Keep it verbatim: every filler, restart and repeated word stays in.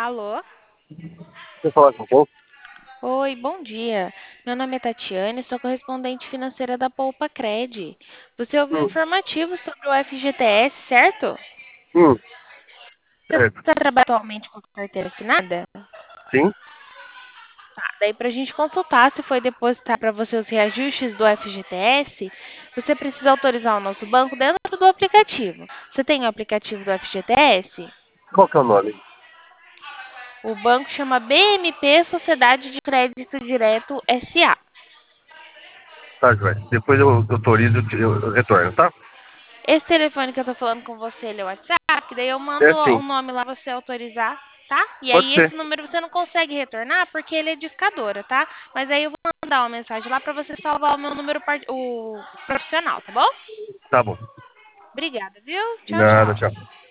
Alô? Deixa eu falar com o povo. Oi, bom dia. Meu nome é Tatiane, sou correspondente financeira da Poupa Cred. Você ouviu Hum, informativo sobre o F G T S, certo? hum, Você certo. está trabalhando atualmente com carteira assinada? Sim? Tá, daí para a gente consultar se foi depositar para você os reajustes do F G T S, você precisa autorizar o nosso banco dentro do aplicativo. Você tem o aplicativo do F G T S? Qual que é o nome? O banco chama B M P Sociedade de Crédito Direto S A. Tá, Joé. Depois eu autorizo, eu, eu retorno, tá? Esse telefone que eu tô falando com você, ele é o WhatsApp, daí eu É mando sim. o nome lá pra você autorizar, tá? E Pode aí ser. esse número você não consegue retornar porque ele é discadora, tá? Mas aí eu vou mandar uma mensagem lá pra você salvar o meu número par- o profissional, tá bom? Tá bom. Obrigada, viu? Tchau, Nada, tchau. tchau.